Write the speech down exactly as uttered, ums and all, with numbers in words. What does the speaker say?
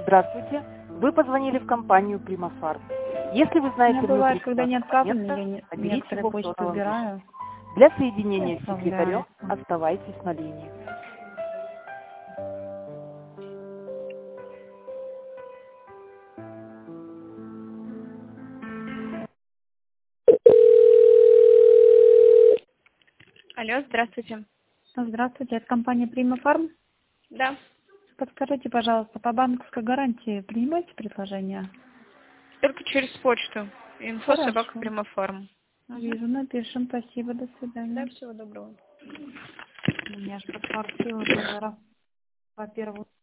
Здравствуйте. Вы позвонили в компанию Примафарм. Если вы У знаете меня бывает, внутренний когда не номер отправлено, абонента, я не, наберите некоторые его в почту тоновом режиме. убираю Для и соединения с секретарем отправляется. оставайтесь на линии. Алло, здравствуйте. Здравствуйте, это компания Примафарм. Да, Подскажите, пожалуйста, по банковской гарантии принимаете предложения? только через почту. Инфо собака Хорошо. Примафарм. Угу. Вижу, напишем. Спасибо, до Да, свидания. всего доброго. У меня же под квартиру, во-первых.